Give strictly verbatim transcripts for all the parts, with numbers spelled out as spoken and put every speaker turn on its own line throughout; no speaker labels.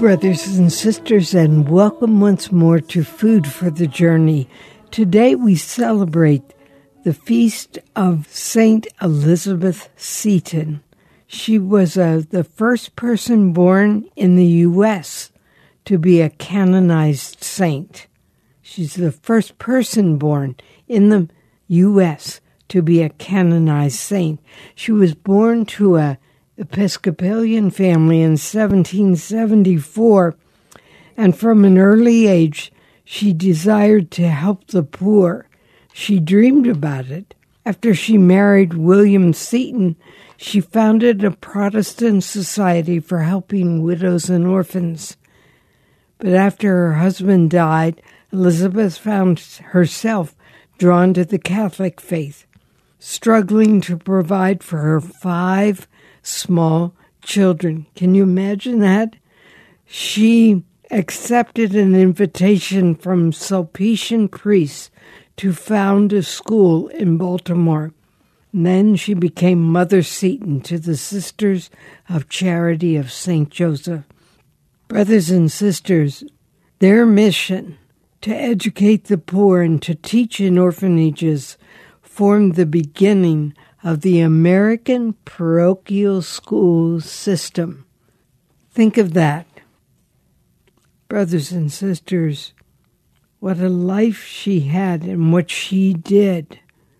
brothers and sisters, and welcome once more to Food for the Journey. Today we celebrate the feast of Saint Elizabeth Seton. She was uh, the first person born in the U S to be a canonized saint. She's the first person born in the U S to be a canonized saint. She was born to a Episcopalian family in seventeen seventy-four, and from an early age, she desired to help the poor. She dreamed about it. After she married William Seton, she founded a Protestant society for helping widows and orphans. But after her husband died, Elizabeth found herself drawn to the Catholic faith, struggling to provide for her five small children. Can you imagine that? She accepted an invitation from Sulpician priests to found a school in Baltimore. And then she became Mother Seton to the Sisters of Charity of Saint Joseph. Brothers and sisters, their mission to educate the poor and to teach in orphanages formed the beginning of the American parochial school system. Think of that. Brothers and sisters, what a life she had and what she did.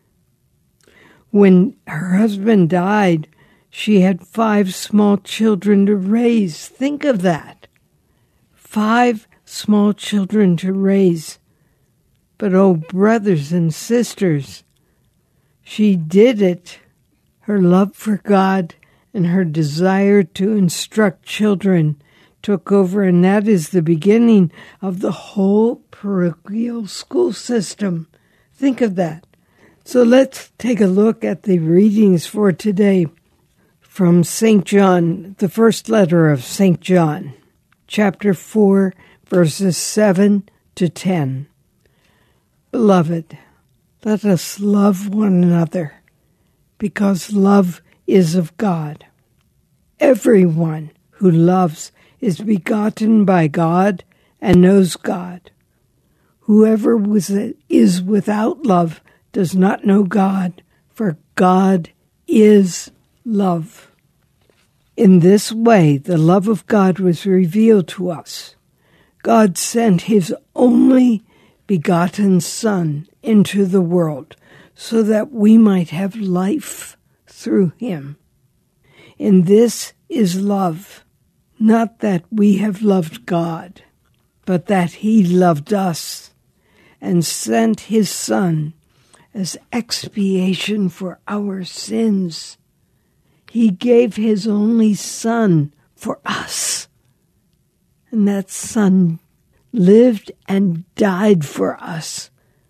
When her husband died, she had five small children to raise. Think of that. Five small children to raise. But oh, brothers and sisters, she did it. Her love for God and her desire to instruct children took over, and that is the beginning of the whole parochial school system. Think of that. So let's take a look at the readings for today from Saint John, the first letter of Saint John, chapter four, verses seven to ten. Beloved, let us love one another, because love is of God. Everyone who loves is begotten by God and knows God. Whoever was, is without love does not know God, for God is love. In this way, the love of God was revealed to us. God sent his only begotten Son into the world so that we might have life through him. And this is love, not that we have loved God, but that he loved us and sent his Son as expiation for our sins. He gave his only Son for us, and that Son lived and died for us.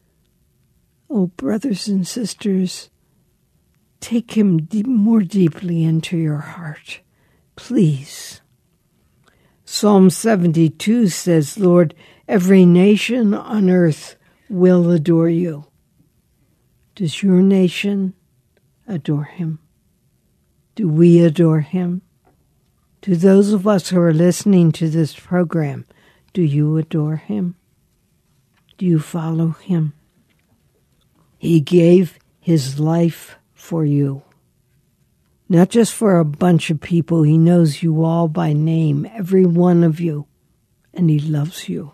Oh, brothers and sisters, take him deep, more deeply into your heart, please. Psalm seventy-two says, Lord, every nation on earth will adore you. Does your nation adore him? Do we adore him? To those of us who are listening to this program, do you adore him? Do you follow him? He gave his life for you. Not just for a bunch of people. He knows you all by name, every one of you, and he loves you.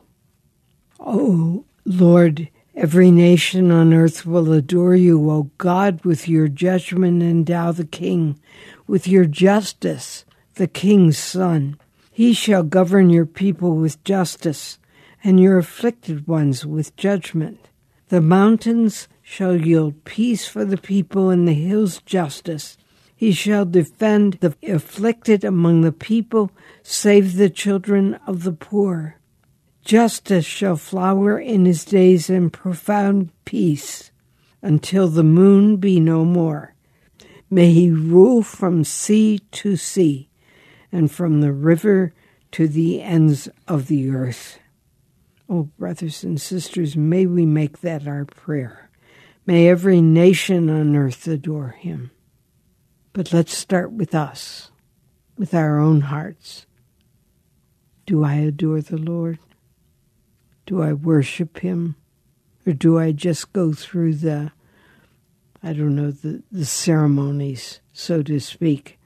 Oh, Lord, every nation on earth will adore you, O God, with your judgment endow the king, with your justice, the king's son. He shall govern your people with justice, and your afflicted ones with judgment. The mountains shall yield peace for the people, and the hills justice. He shall defend the afflicted among the people, save the children of the poor. Justice shall flower in his days, and profound peace, until the moon be no more. May he rule from sea to sea, and from the river to the ends of the earth. Oh, brothers and sisters, may we make that our prayer. May every nation on earth adore him. But let's start with us, with our own hearts. Do I adore the Lord? Do I worship him? Or do I just go through the, I don't know, the, the ceremonies, so to speak?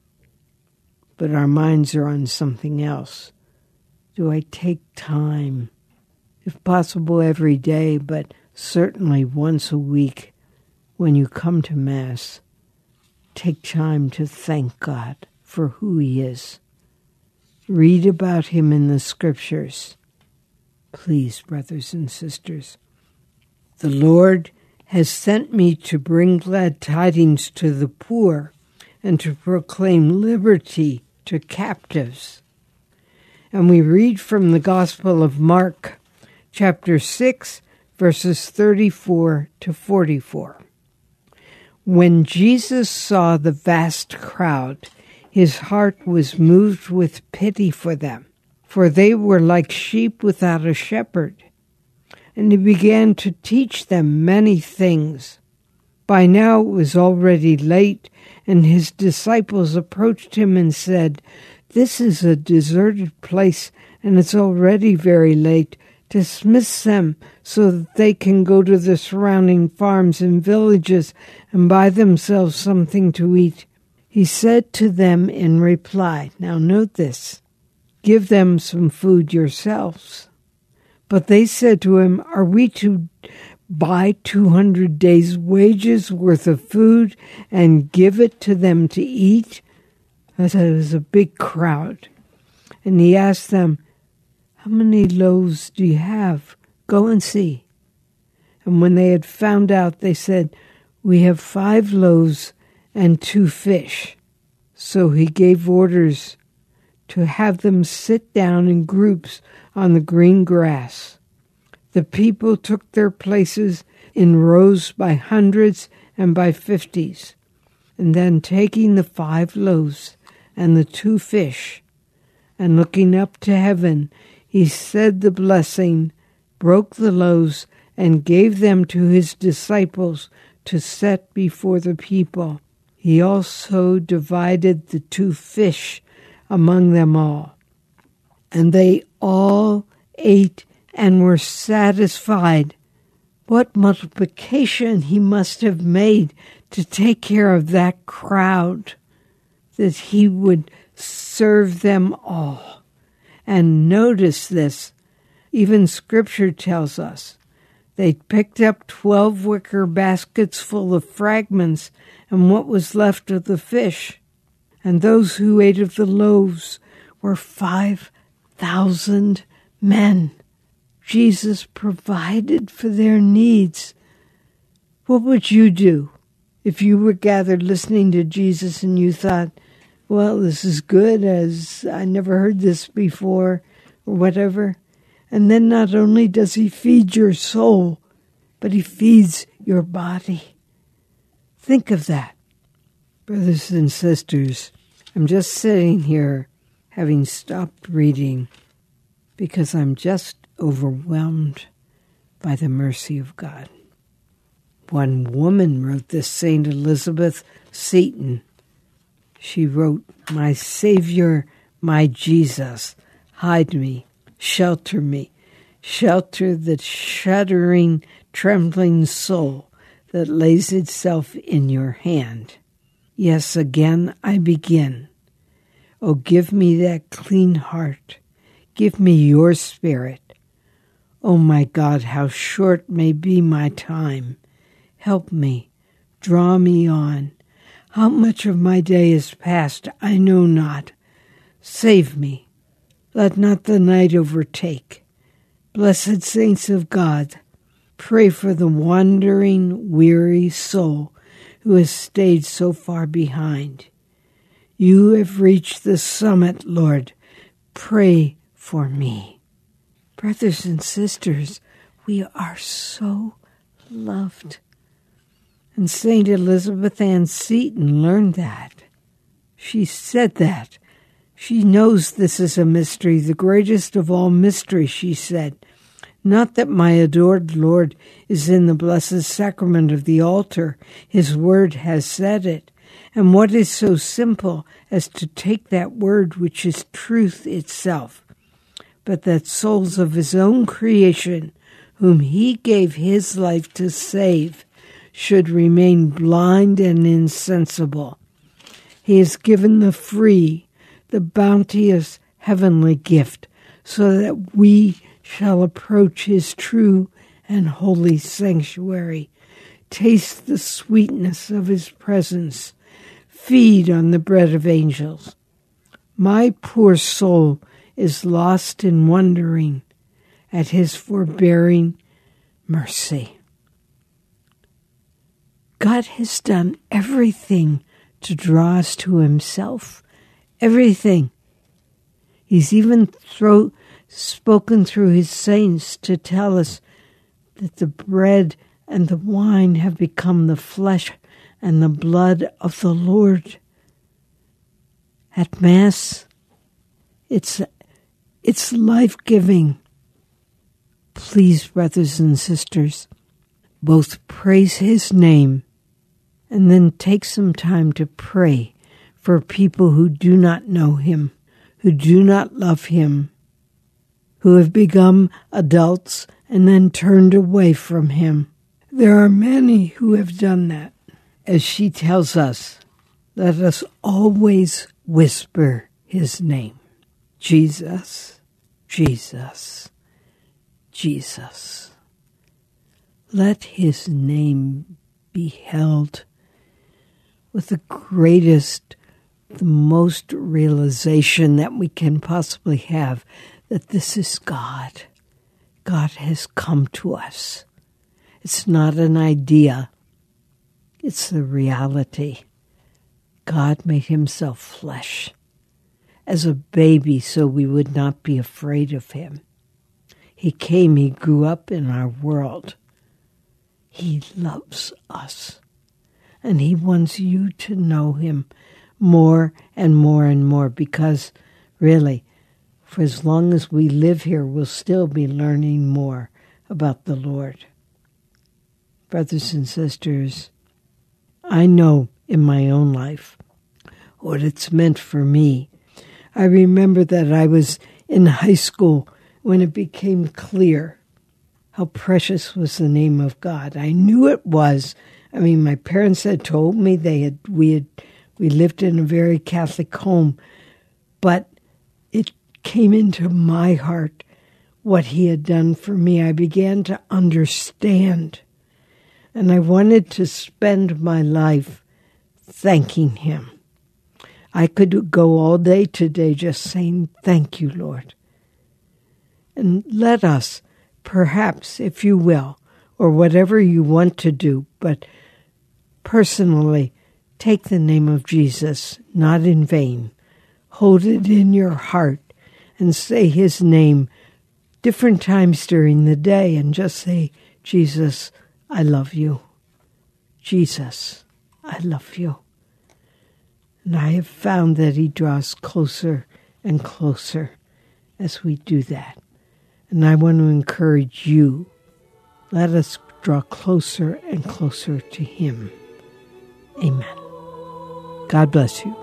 But our minds are on something else. Do I take time, if possible every day, but certainly once a week when you come to Mass, take time to thank God for who he is. Read about him in the Scriptures. Please, brothers and sisters, the Lord has sent me to bring glad tidings to the poor and to proclaim liberty to captives. And we read from the Gospel of Mark, chapter six, verses thirty-four to forty-four. When Jesus saw the vast crowd, his heart was moved with pity for them, for they were like sheep without a shepherd. And he began to teach them many things. By now it was already late, and his disciples approached him and said, "This is a deserted place, and it's already very late. Dismiss them so that they can go to the surrounding farms and villages and buy themselves something to eat." He said to them in reply, now note this, "Give them some food yourselves." But they said to him, "Are we to buy two hundred days' wages worth of food and give it to them to eat?" It was a big crowd. And he asked them, "How many loaves do you have? Go and see." And when they had found out, they said, "We have five loaves and two fish." So he gave orders to have them sit down in groups on the green grass. The people took their places in rows by hundreds and by fifties. And then taking the five loaves and the two fish, and looking up to heaven, he said the blessing, broke the loaves, and gave them to his disciples to set before the people. He also divided the two fish among them all. And they all ate and were satisfied. What multiplication he must have made to take care of that crowd, that he would serve them all. And notice this, even Scripture tells us, they picked up twelve wicker baskets full of fragments and what was left of the fish. And those who ate of the loaves were five thousand men. Jesus provided for their needs. What would you do if you were gathered listening to Jesus and you thought, well, this is good, as I never heard this before, or whatever? And then not only does he feed your soul, but he feeds your body. Think of that. Brothers and sisters, I'm just sitting here having stopped reading because I'm just overwhelmed by the mercy of God. One woman wrote this, Saint Elizabeth Seton. She wrote, "My Savior, my Jesus, hide me, shelter me, shelter the shuddering, trembling soul that lays itself in your hand. Yes, again I begin. Oh, give me that clean heart. Give me your spirit. Oh, my God, how short may be my time. Help me, draw me on. How much of my day is past, I know not. Save me. Let not the night overtake. Blessed saints of God, pray for the wandering, weary soul who has stayed so far behind. You have reached the summit, Lord. Pray for me." Brothers and sisters, we are so loved. And Saint Elizabeth Ann Seton learned that. She said that. She knows this is a mystery, the greatest of all mysteries, she said. Not that my adored Lord is in the blessed sacrament of the altar. His word has said it. And what is so simple as to take that word, which is truth itself, but that souls of his own creation, whom he gave his life to save, should remain blind and insensible. He has given the free, the bounteous heavenly gift, so that we shall approach his true and holy sanctuary, taste the sweetness of his presence, feed on the bread of angels. My poor soul is lost in wondering at his forbearing mercy. God has done everything to draw us to himself. Everything. He's even throw, spoken through his saints to tell us that the bread and the wine have become the flesh and the blood of the Lord. At Mass, it's, it's life-giving. Please, brothers and sisters, both praise his name and then take some time to pray for people who do not know him, who do not love him, who have become adults and then turned away from him. There are many who have done that. As she tells us, let us always whisper his name. Jesus, Jesus, Jesus. Let his name be held with the greatest, the most realization that we can possibly have that this is God. God has come to us. It's not an idea. It's the reality. God made himself flesh as a baby so we would not be afraid of him. He came, he grew up in our world. He loves us. And he wants you to know him more and more and more, because really, for as long as we live here, we'll still be learning more about the Lord. Brothers and sisters, I know in my own life what it's meant for me. I remember that I was in high school when it became clear how precious was the name of God. I knew it was. I mean, my parents had told me they had we had we lived in a very Catholic home, but it came into my heart what he had done for me. I began to understand, and I wanted to spend my life thanking him. I could go all day today just saying, thank you, Lord. And let us, perhaps, if you will, or whatever you want to do, but personally, take the name of Jesus, not in vain. Hold it in your heart and say his name different times during the day and just say, Jesus, I love you. Jesus, I love you. And I have found that he draws closer and closer as we do that. And I want to encourage you, let us draw closer and closer to him. Amen. God bless you.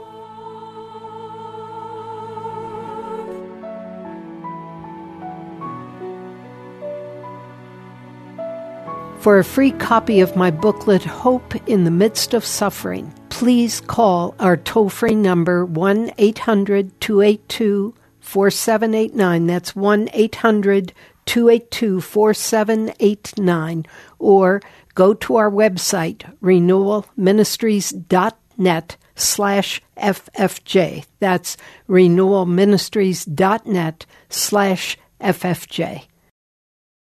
For a free copy of my booklet, Hope in the Midst of Suffering, please call our toll-free number one eight hundred two eight two four seven eight nine. That's one eight hundred two eight two four seven eight nine. Or go to our website, renewal ministries dot net slash F F J. That's renewal ministries dot net slash F F J.